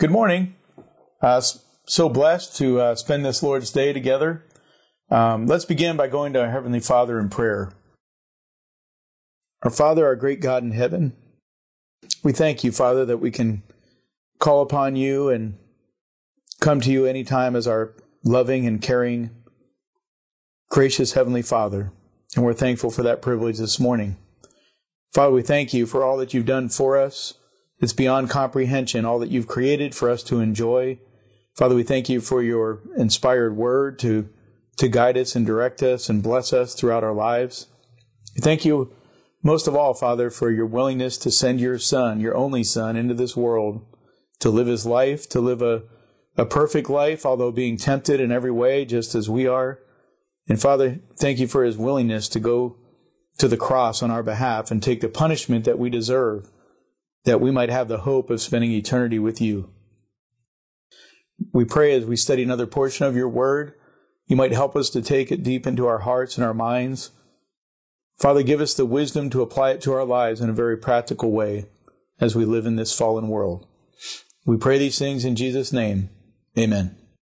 Good morning. So blessed to spend this Lord's Day together. Let's begin by going to our Heavenly Father in prayer. Our Father, our great God in heaven, we thank you, Father, that we can call upon you and come to you anytime as our loving and caring, gracious Heavenly Father. And we're thankful for that privilege this morning. Father, we thank you for all that you've done for us. It's beyond comprehension, all that you've created for us to enjoy. Father, we thank you for your inspired word to guide us and direct us and bless us throughout our lives. We thank you most of all, Father, for your willingness to send your Son, your only Son, into this world to live his life, to live a perfect life, although being tempted in every way, just as we are. And Father, thank you for his willingness to go to the cross on our behalf and take the punishment that we deserve, that we might have the hope of spending eternity with you. We pray as we study another portion of your word, you might help us to take it deep into our hearts and our minds. Father, give us the wisdom to apply it to our lives in a very practical way as we live in this fallen world. We pray these things in Jesus' name. Amen.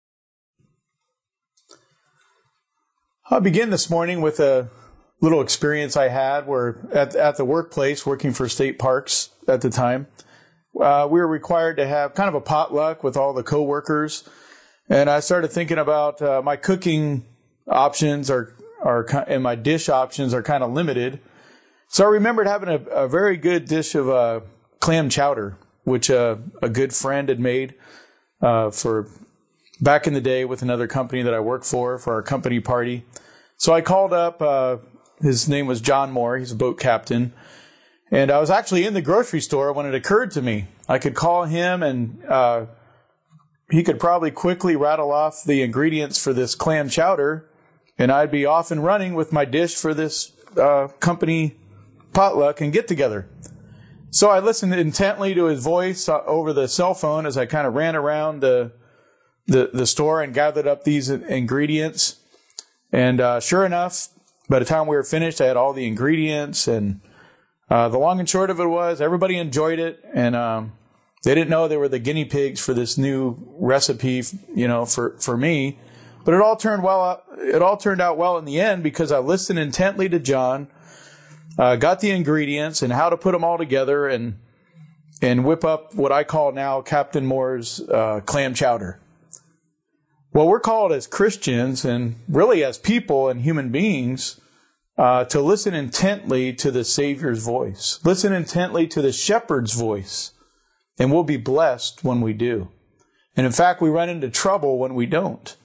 I'll begin this morning with a little experience I had where at the workplace, working for state parks at the time, we were required to have kind of a potluck with all the coworkers. And I started thinking about my cooking options and my dish options are kind of limited. So I remembered having a very good dish of clam chowder, which a good friend had made for back in the day with another company that I worked for our company party. So I called up, his name was John Moore, he's a boat captain, and I was actually in the grocery store when it occurred to me. I could call him and he could probably quickly rattle off the ingredients for this clam chowder, and I'd be off and running with my dish for this company potluck and get together. So I listened intently to his voice over the cell phone as I kind of ran around the store and gathered up these ingredients. And sure enough, by the time we were finished, I had all the ingredients. And the long and short of it was everybody enjoyed it. And they didn't know they were the guinea pigs for this new recipe, for me. But it all turned out well in the end because I listened intently to John, got the ingredients and how to put them all together and whip up what I call now Captain Moore's clam chowder. Well, we're called as Christians and really as people and human beings to listen intently to the Savior's voice. Listen intently to the shepherd's voice. And we'll be blessed when we do. And in fact, we run into trouble when we don't.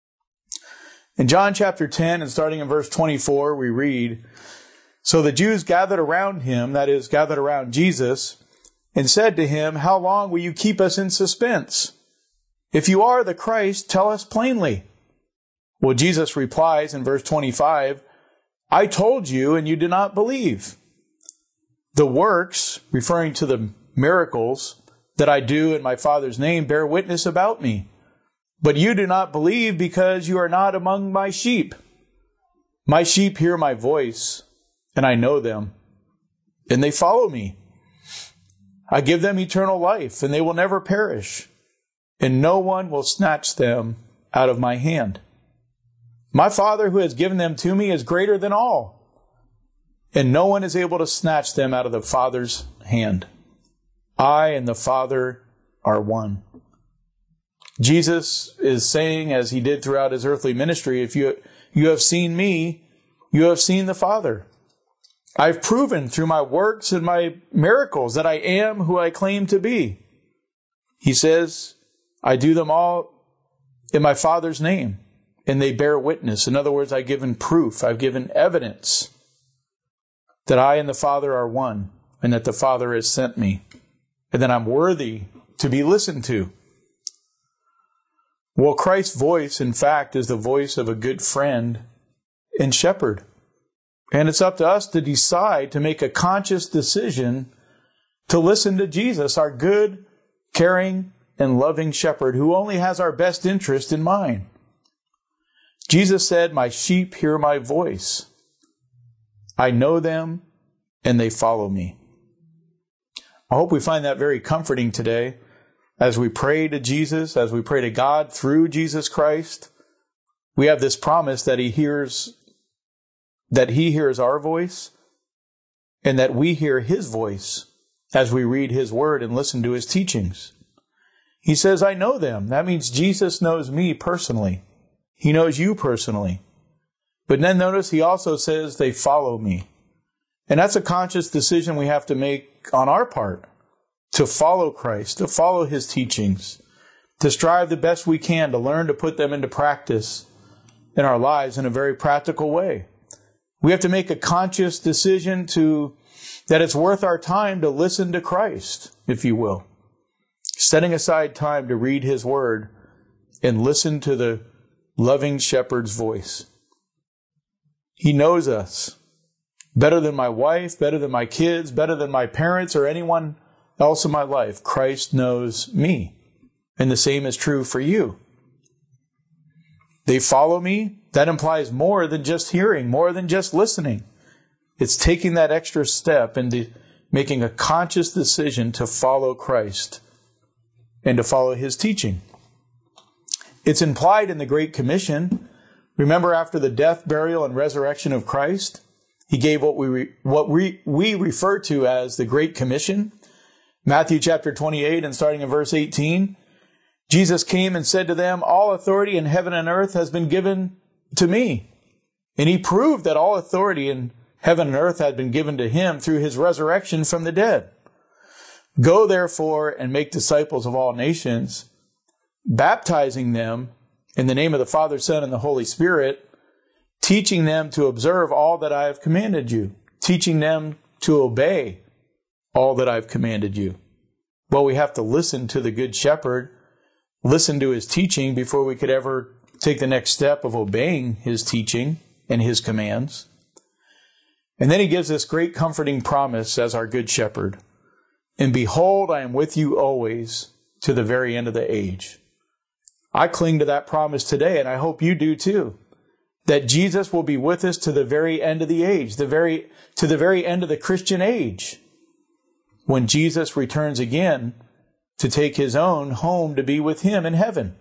In John chapter 10 and starting in verse 24, we read, "So the Jews gathered around him," that is, gathered around Jesus, "and said to him, 'How long will you keep us in suspense? If you are the Christ, tell us plainly.' Well, Jesus replies in verse 25, 'I told you, and you did not believe. The works,'" referring to the miracles, "'that I do in my Father's name bear witness about me. But you do not believe because you are not among my sheep. My sheep hear my voice, and I know them, and they follow me. I give them eternal life, and they will never perish, and no one will snatch them out of my hand. My Father who has given them to me is greater than all, and no one is able to snatch them out of the Father's hand. I and the Father are one." Jesus is saying, as he did throughout his earthly ministry, if you have seen me, you have seen the Father. I've proven through my works and my miracles that I am who I claim to be. He says, I do them all in my Father's name, and they bear witness. In other words, I've given proof, I've given evidence that I and the Father are one, and that the Father has sent me, and that I'm worthy to be listened to. Well, Christ's voice, in fact, is the voice of a good friend and shepherd. And it's up to us to decide to make a conscious decision to listen to Jesus, our good, caring, and loving shepherd who only has our best interest in mind. Jesus said, "My sheep hear my voice. I know them and they follow me." I hope we find that very comforting today as we pray to Jesus, as we pray to God through Jesus Christ, we have this promise that He hears our voice and that we hear His voice as we read His Word and listen to His teachings. He says, I know them. That means Jesus knows me personally. He knows you personally. But then notice He also says they follow me. And that's a conscious decision we have to make on our part, to follow Christ, to follow His teachings, to strive the best we can to learn to put them into practice in our lives in a very practical way. We have to make a conscious decision that it's worth our time to listen to Christ, if you will. Setting aside time to read His Word and listen to the loving shepherd's voice. He knows us better than my wife, better than my kids, better than my parents or anyone else in my life. Christ knows me. And the same is true for you. They follow me. That implies more than just hearing, more than just listening. It's taking that extra step into making a conscious decision to follow Christ and to follow His teaching. It's implied in the Great Commission. Remember, after the death, burial, and resurrection of Christ, He gave what we refer to as the Great Commission. Matthew chapter 28 and starting in verse 18, Jesus came and said to them, all authority in heaven and earth has been given to me. And He proved that all authority in heaven and earth had been given to Him through His resurrection from the dead. Go therefore and make disciples of all nations, baptizing them in the name of the Father, Son, and the Holy Spirit, teaching them to observe all that I have commanded you, teaching them to obey all that I've commanded you. Well, we have to listen to the Good Shepherd, listen to His teaching before we could ever take the next step of obeying His teaching and His commands. And then He gives this great comforting promise as our Good Shepherd. And behold, I am with you always to the very end of the age. I cling to that promise today, and I hope you do too. That Jesus will be with us to the very end of the age, to the very end of the Christian age, when Jesus returns again to take His own home to be with Him in heaven.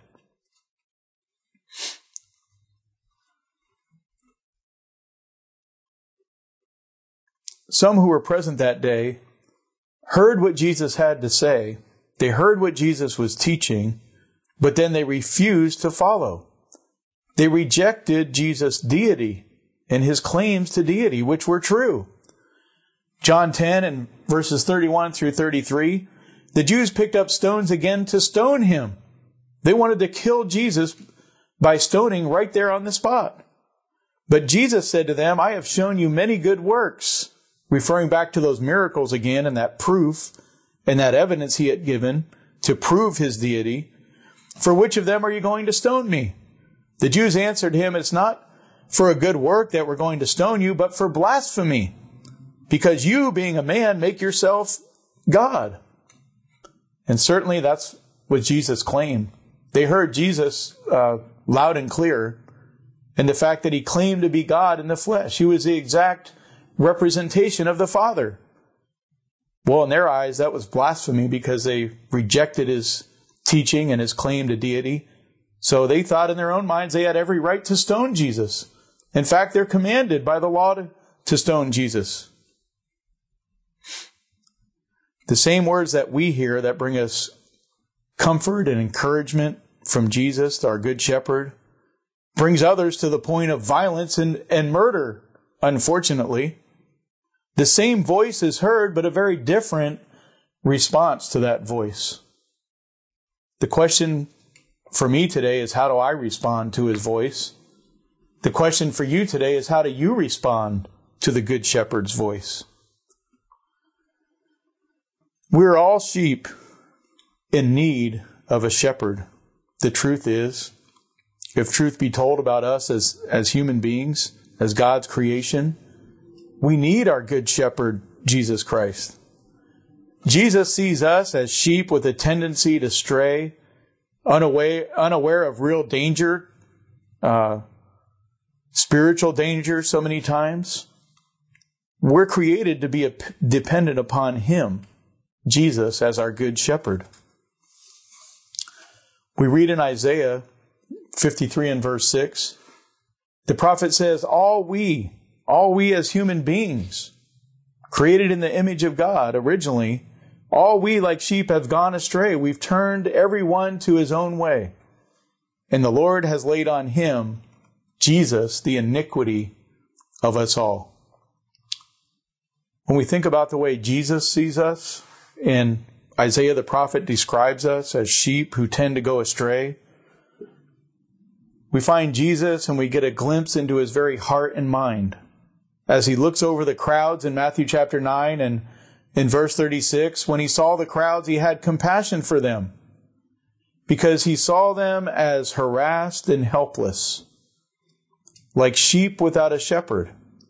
Some who were present that day heard what Jesus had to say. They heard what Jesus was teaching, but then they refused to follow. They rejected Jesus' deity and His claims to deity, which were true. John 10 and verses 31 through 33, the Jews picked up stones again to stone Him. They wanted to kill Jesus by stoning right there on the spot. But Jesus said to them, I have shown you many good works, referring back to those miracles again and that proof and that evidence He had given to prove His deity. For which of them are you going to stone me? The Jews answered Him, it's not for a good work that we're going to stone you, but for blasphemy, because you, being a man, make yourself God. And certainly that's what Jesus claimed. They heard Jesus loud and clear, and the fact that He claimed to be God in the flesh. He was the exact representation of the Father. Well, in their eyes, that was blasphemy because they rejected His teaching and His claim to deity. So they thought in their own minds they had every right to stone Jesus. In fact, they're commanded by the law to stone Jesus. The same words that we hear that bring us comfort and encouragement from Jesus, our Good Shepherd, brings others to the point of violence and murder, unfortunately. The same voice is heard, but a very different response to that voice. The question for me today is, how do I respond to His voice? The question for you today is, how do you respond to the Good Shepherd's voice? We're all sheep in need of a shepherd. The truth is, if truth be told about us as human beings, as God's creation, we need our Good Shepherd, Jesus Christ. Jesus sees us as sheep with a tendency to stray, unaware of real danger, spiritual danger so many times. We're created to be dependent upon Him, Jesus, as our Good Shepherd. We read in Isaiah 53 and verse 6, the prophet says, all we as human beings, created in the image of God originally, all we like sheep have gone astray. We've turned every one to his own way. And the Lord has laid on him, Jesus, the iniquity of us all. When we think about the way Jesus sees us, and Isaiah the prophet describes us as sheep who tend to go astray, we find Jesus and we get a glimpse into his very heart and mind. As he looks over the crowds in Matthew chapter 9 and in verse 36, when he saw the crowds, he had compassion for them because he saw them as harassed and helpless, like sheep without a shepherd.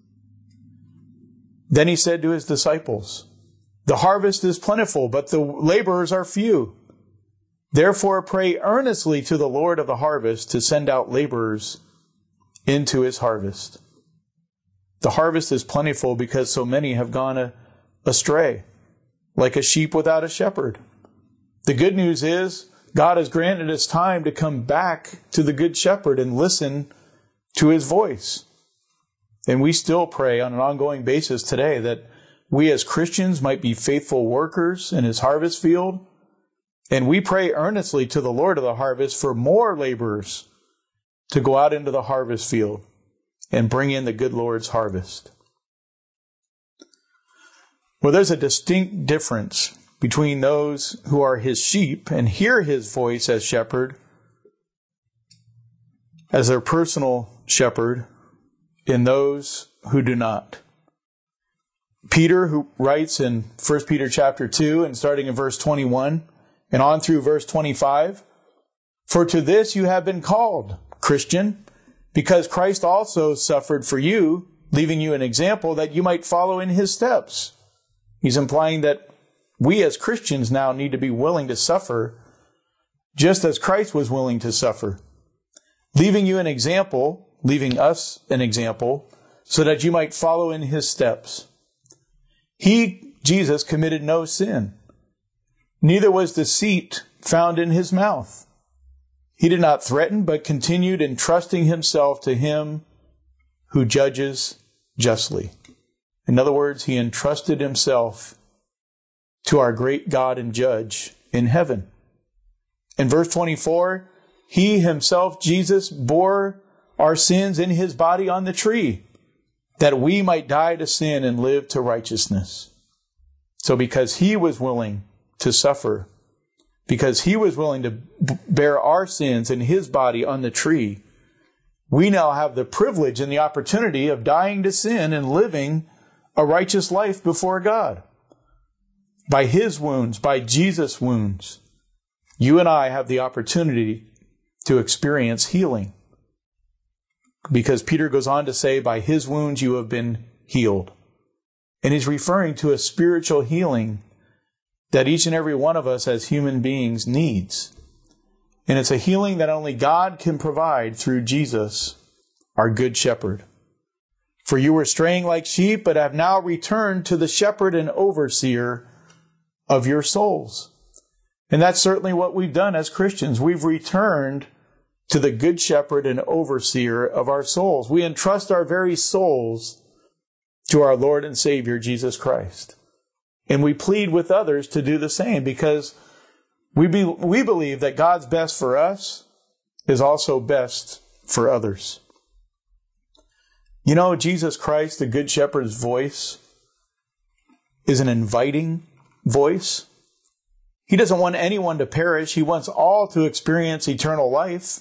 Then he said to his disciples, the harvest is plentiful, but the laborers are few. Therefore pray earnestly to the Lord of the harvest to send out laborers into his harvest. The harvest is plentiful because so many have gone astray, like a sheep without a shepherd. The good news is God has granted us time to come back to the good shepherd and listen to his voice. And we still pray on an ongoing basis today that we as Christians might be faithful workers in his harvest field. And we pray earnestly to the Lord of the harvest for more laborers to go out into the harvest field and bring in the good Lord's harvest. Well, there's a distinct difference between those who are his sheep and hear his voice as shepherd, as their personal shepherd, and those who do not. Peter, who writes in 1 Peter chapter 2 and starting in verse 21 and on through verse 25, for to this you have been called, Christian, because Christ also suffered for you, leaving you an example that you might follow in his steps. He's implying that we as Christians now need to be willing to suffer just as Christ was willing to suffer, leaving you an example, leaving us an example, so that you might follow in his steps. He, Jesus, committed no sin. Neither was deceit found in his mouth. He did not threaten, but continued entrusting himself to him who judges justly. In other words, he entrusted himself to our great God and judge in heaven. In verse 24, he himself, Jesus, bore our sins in his body on the tree, that we might die to sin and live to righteousness. So because he was willing to suffer, because he was willing to bear our sins in his body on the tree, we now have the privilege and the opportunity of dying to sin and living a righteous life before God. By his wounds, by Jesus' wounds, you and I have the opportunity to experience healing. Because Peter goes on to say, by his wounds you have been healed. And he's referring to a spiritual healing that each and every one of us as human beings needs. And it's a healing that only God can provide through Jesus, our good shepherd. For you were straying like sheep, but have now returned to the shepherd and overseer of your souls. And that's certainly what we've done as Christians. We've returned to the good shepherd and overseer of our souls. We entrust our very souls to our Lord and Savior, Jesus Christ. And we plead with others to do the same because we believe that God's best for us is also best for others. You know, Jesus Christ, the Good Shepherd's voice, is an inviting voice. He doesn't want anyone to perish. He wants all to experience eternal life.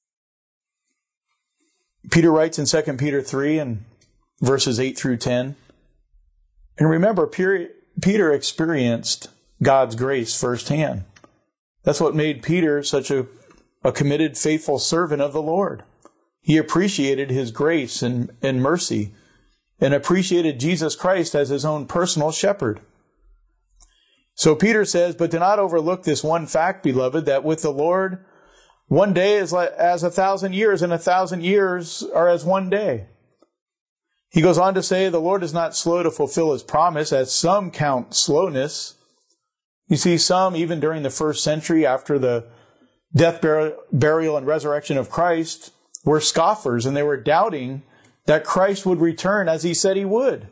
Peter writes in 2 Peter 3 and verses 8 through 10. And remember, Peter experienced God's grace firsthand. That's what made Peter such a committed, faithful servant of the Lord. He appreciated his grace and mercy and appreciated Jesus Christ as his own personal shepherd. So Peter says, but do not overlook this one fact, beloved, that with the Lord, one day is as 1,000 years, and 1,000 years are as one day. He goes on to say, the Lord is not slow to fulfill his promise, as some count slowness. You see, some, even during the first century after the death, burial, and resurrection of Christ were scoffers, and they were doubting that Christ would return as he said he would.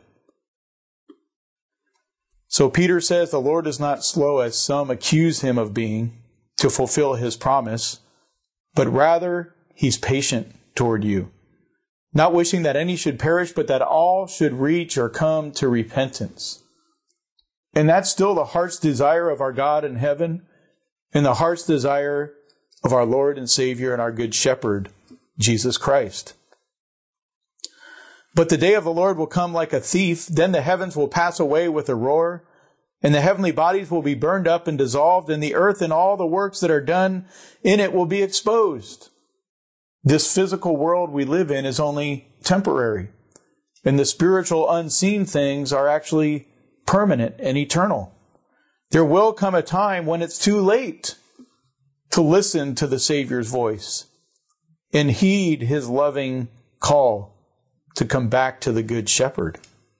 So Peter says the Lord is not slow, as some accuse him of being, to fulfill his promise, but rather he's patient toward you, not wishing that any should perish, but that all should reach or come to repentance. And that's still the heart's desire of our God in heaven, and the heart's desire of our Lord and Savior and our Good Shepherd, Jesus Christ. But the day of the Lord will come like a thief. Then the heavens will pass away with a roar, and the heavenly bodies will be burned up and dissolved, and the earth and all the works that are done in it will be exposed. This physical world we live in is only temporary, and the spiritual unseen things are actually permanent and eternal. There will come a time when it's too late to listen to the Savior's voice and heed his loving call to come back to the Good Shepherd.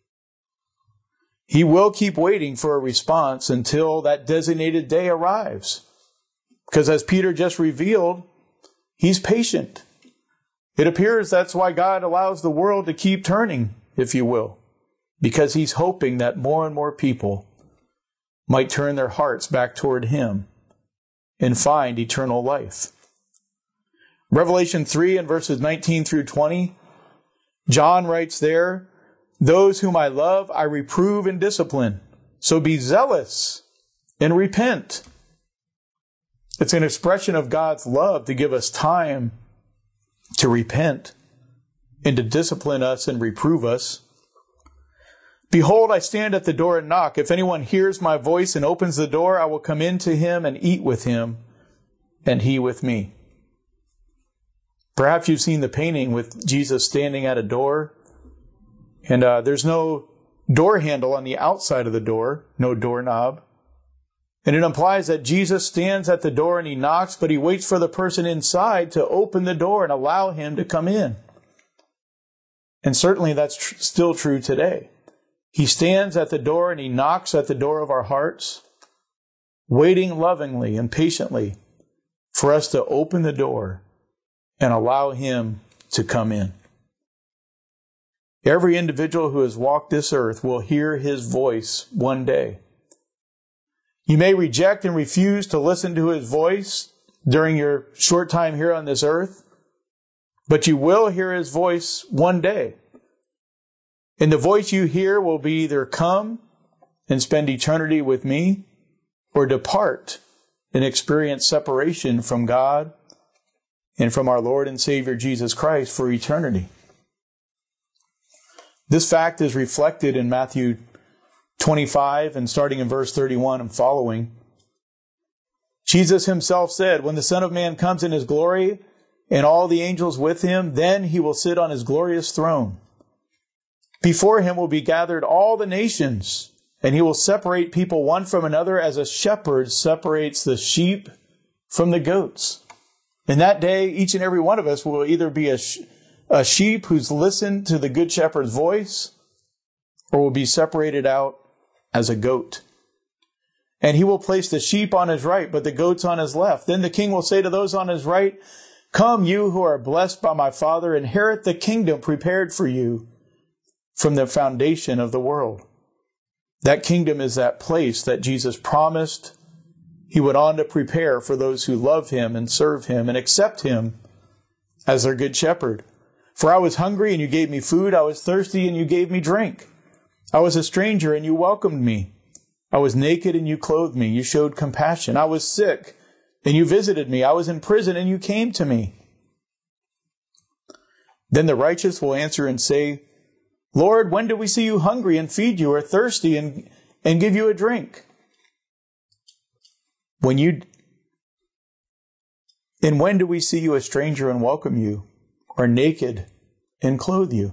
He will keep waiting for a response until that designated day arrives. Because as Peter just revealed, he's patient. It appears that's why God allows the world to keep turning, if you will, because he's hoping that more and more people might turn their hearts back toward him and find eternal life. Revelation 3 and verses 19 through 20, John writes there, "Those whom I love, I reprove and discipline. So be zealous and repent." It's an expression of God's love to give us time to repent and to discipline us and reprove us. "Behold, I stand at the door and knock. If anyone hears my voice and opens the door, I will come in to him and eat with him, and he with me." Perhaps you've seen the painting with Jesus standing at a door, and there's no door handle on the outside of the door, no doorknob. And it implies that Jesus stands at the door and he knocks, but he waits for the person inside to open the door and allow him to come in. And certainly that's still true today. He stands at the door and he knocks at the door of our hearts, waiting lovingly and patiently for us to open the door and allow him to come in. Every individual who has walked this earth will hear his voice one day. You may reject and refuse to listen to his voice during your short time here on this earth, but you will hear his voice one day. And the voice you hear will be either come and spend eternity with me, or depart and experience separation from God and from our Lord and Savior Jesus Christ for eternity. This fact is reflected in Matthew 25 and starting in verse 31 and following. Jesus himself said, "When the Son of Man comes in his glory and all the angels with him, then he will sit on his glorious throne. Before him will be gathered all the nations, and he will separate people one from another as a shepherd separates the sheep from the goats. In that day, each and every one of us will either be a sheep who's listened to the Good Shepherd's voice, or will be separated out as a goat. And he will place the sheep on his right, but the goats on his left. Then the king will say to those on his right, 'Come, you who are blessed by my Father, inherit the kingdom prepared for you from the foundation of the world.'" That kingdom is that place that Jesus promised he went on to prepare for those who love him and serve him and accept him as their good shepherd. "For I was hungry and you gave me food. I was thirsty and you gave me drink. I was a stranger and you welcomed me. I was naked and you clothed me. You showed compassion. I was sick and you visited me. I was in prison and you came to me." Then the righteous will answer and say, "Lord, when did we see you hungry and feed you, or thirsty and give you a drink? And when do we see you a stranger and welcome you, or naked and clothe you?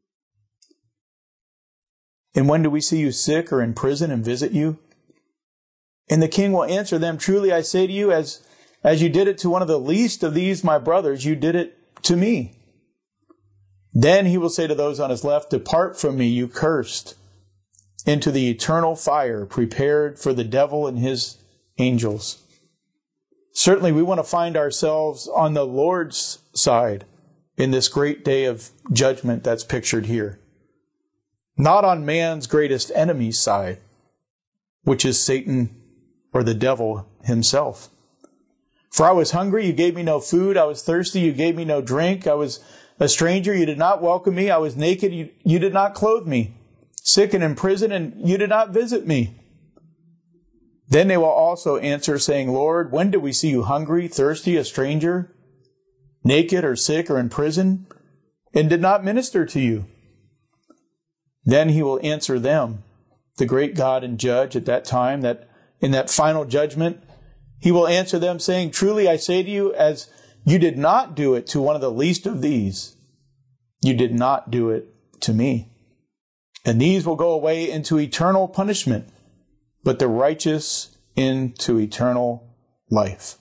And when do we see you sick or in prison and visit you?" And the king will answer them, "Truly I say to you, as you did it to one of the least of these my brothers, you did it to me." Then he will say to those on his left, "Depart from me, you cursed, into the eternal fire prepared for the devil and his angels. Certainly we want to find ourselves on the Lord's side in this great day of judgment that's pictured here. Not on man's greatest enemy's side, which is Satan or the devil himself. For I was hungry, you gave me no food. I was thirsty, you gave me no drink. I was a stranger, you did not welcome me. I was naked, you did not clothe me. Sick and in prison, and you did not visit me. Then they will also answer, saying, Lord, when did we see you hungry, thirsty, a stranger, naked or sick or in prison, and did not minister to you? Then he will answer them, the great God and judge at that time, that in that final judgment, he will answer them, saying, truly I say to you, as you did not do it to one of the least of these, you did not do it to me. And these will go away into eternal punishment, but the righteous into eternal life.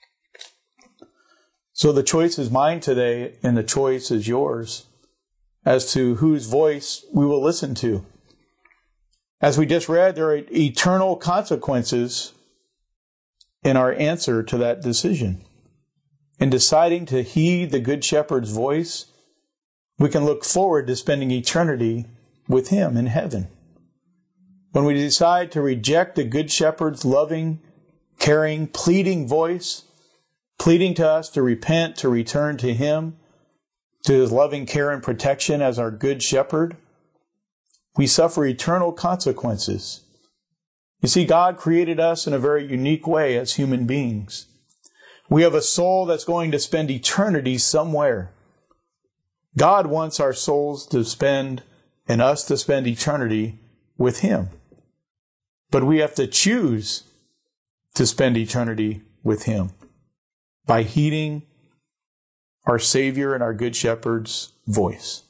So the choice is mine today, and the choice is yours as to whose voice we will listen to. As we just read, there are eternal consequences in our answer to that decision. In deciding to heed the Good Shepherd's voice, we can look forward to spending eternity with Him in heaven. When we decide to reject the Good Shepherd's loving, caring, pleading voice, pleading to us to repent, to return to Him, to His loving care and protection as our Good Shepherd, we suffer eternal consequences. You see, God created us in a very unique way as human beings. We have a soul that's going to spend eternity somewhere. God wants our souls to spend, and us to spend eternity with Him. But we have to choose to spend eternity with Him by heeding our Savior and our Good Shepherd's voice.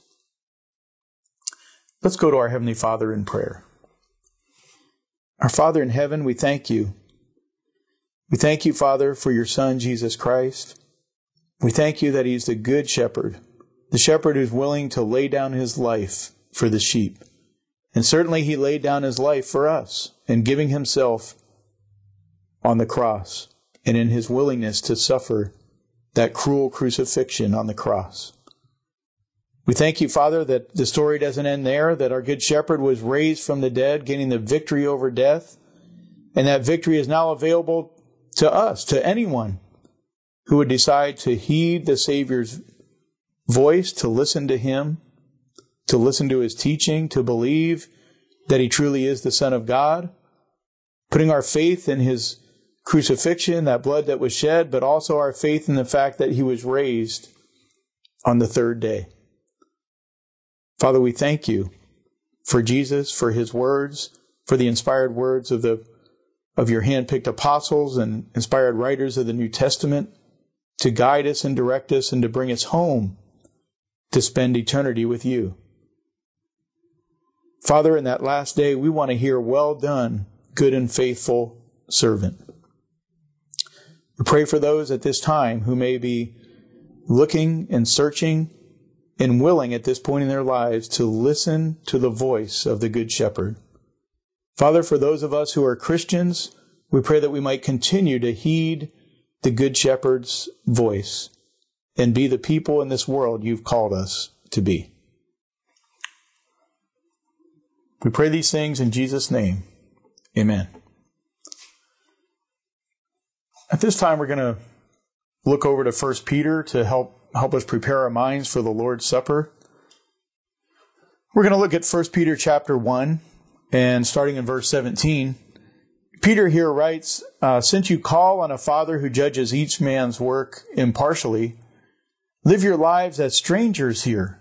Let's go to our Heavenly Father in prayer. Our Father in heaven, we thank you. We thank you, Father, for your Son, Jesus Christ. We thank you that He's the Good Shepherd, the shepherd who's willing to lay down His life for the sheep. And certainly He laid down His life for us in giving Himself on the cross and in His willingness to suffer that cruel crucifixion on the cross. We thank you, Father, that the story doesn't end there, that our Good Shepherd was raised from the dead, gaining the victory over death, and that victory is now available to us, to anyone who would decide to heed the Savior's voice, to listen to Him, to listen to His teaching, to believe that He truly is the Son of God, putting our faith in His crucifixion, that blood that was shed, but also our faith in the fact that He was raised on the third day. Father, we thank you for Jesus, for His words, for the inspired words of your hand-picked apostles and inspired writers of the New Testament to guide us and direct us and to bring us home to spend eternity with you. Father, in that last day, we want to hear, well done, good and faithful servant. We pray for those at this time who may be looking and searching and willing at this point in their lives to listen to the voice of the Good Shepherd. Father, for those of us who are Christians, we pray that we might continue to heed the Good Shepherd's voice and be the people in this world you've called us to be. We pray these things in Jesus' name. Amen. At this time, we're going to look over to 1 Peter to help us prepare our minds for the Lord's Supper. We're going to look at 1 Peter chapter 1, and starting in verse 17. Peter here writes, since you call on a Father who judges each man's work impartially, live your lives as strangers here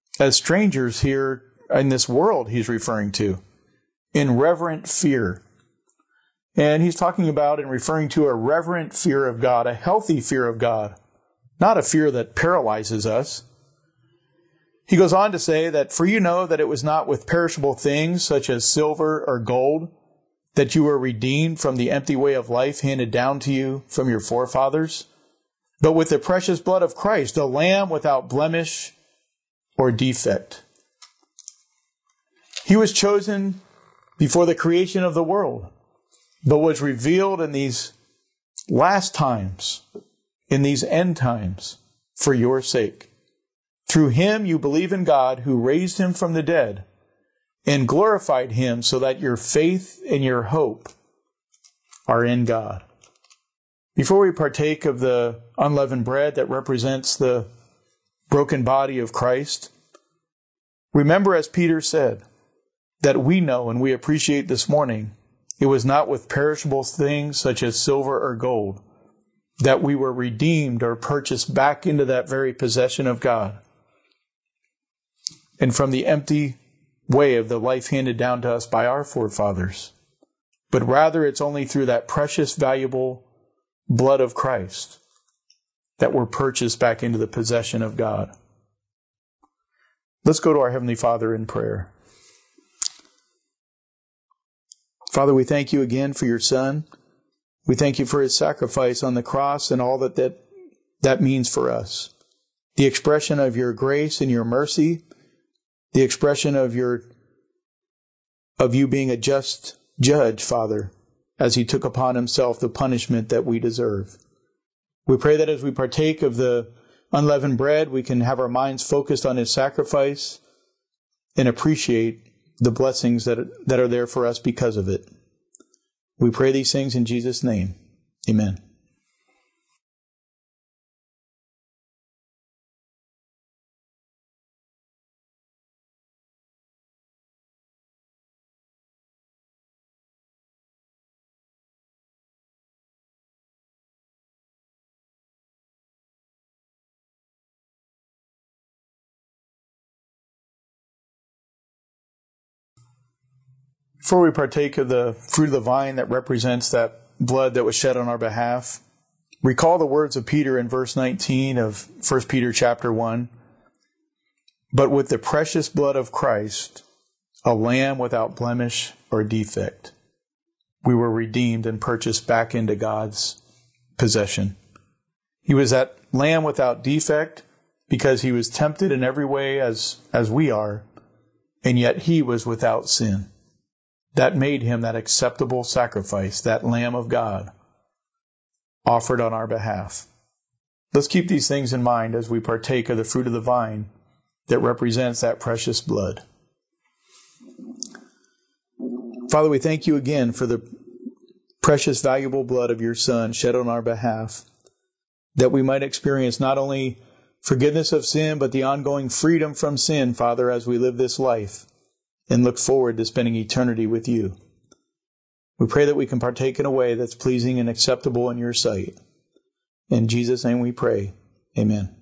in this world he's referring to, in reverent fear. And he's talking about and referring to a reverent fear of God, a healthy fear of God, not a fear that paralyzes us. He goes on to say that, for you know that it was not with perishable things such as silver or gold that you were redeemed from the empty way of life handed down to you from your forefathers, but with the precious blood of Christ, a lamb without blemish or defect. He was chosen before the creation of the world, but was revealed in these last times, in these end times, for your sake. Through him you believe in God, who raised him from the dead and glorified him, so that your faith and your hope are in God. Before we partake of the unleavened bread that represents the broken body of Christ, remember, as Peter said, that we know and we appreciate this morning, it was not with perishable things such as silver or gold that we were redeemed or purchased back into that very possession of God, and from the empty way of the life handed down to us by our forefathers, but rather it's only through that precious, valuable blood of Christ that we're purchased back into the possession of God. Let's go to our Heavenly Father in prayer. Father, we thank you again for your Son. We thank you for his sacrifice on the cross and all that means for us. The expression of your grace and your mercy, the expression of you being a just judge, Father, as he took upon himself the punishment that we deserve. We pray that as we partake of the unleavened bread, we can have our minds focused on his sacrifice and appreciate the blessings that are there for us because of it. We pray these things in Jesus' name. Amen. Before we partake of the fruit of the vine that represents that blood that was shed on our behalf, recall the words of Peter in verse 19 of 1 Peter chapter 1. But with the precious blood of Christ, a lamb without blemish or defect, we were redeemed and purchased back into God's possession. He was that lamb without defect because he was tempted in every way as we are, and yet he was without sin. That made him that acceptable sacrifice, that Lamb of God, offered on our behalf. Let's keep these things in mind as we partake of the fruit of the vine that represents that precious blood. Father, we thank you again for the precious, valuable blood of your Son shed on our behalf, that we might experience not only forgiveness of sin, but the ongoing freedom from sin, Father, as we live this life and look forward to spending eternity with you. We pray that we can partake in a way that's pleasing and acceptable in your sight. In Jesus' name we pray. Amen.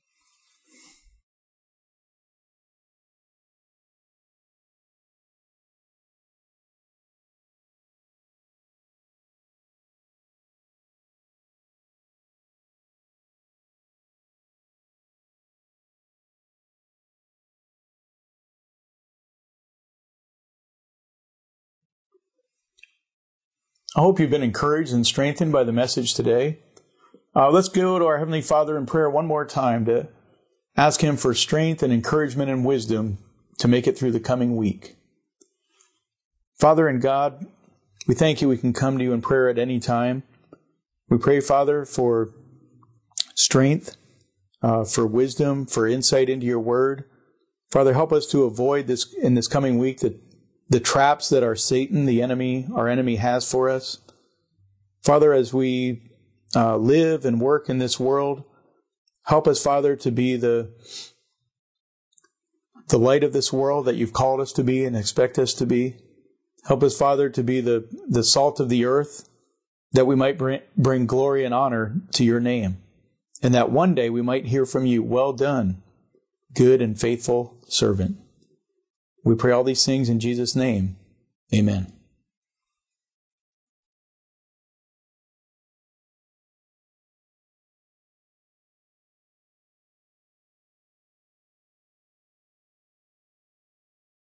I hope you've been encouraged and strengthened by the message today. Let's go to our Heavenly Father in prayer one more time to ask him for strength and encouragement and wisdom to make it through the coming week. Father and God, we thank you we can come to you in prayer at any time. We pray, Father, for strength, for wisdom, for insight into your word. Father, help us to avoid this in this coming week, the traps that our Satan, our enemy has for us. Father, as we live and work in this world, help us, Father, to be the light of this world that you've called us to be and expect us to be. Help us, Father, to be the salt of the earth, that we might bring glory and honor to your name, and that one day we might hear from you, well done, good and faithful servant. We pray all these things in Jesus' name. Amen.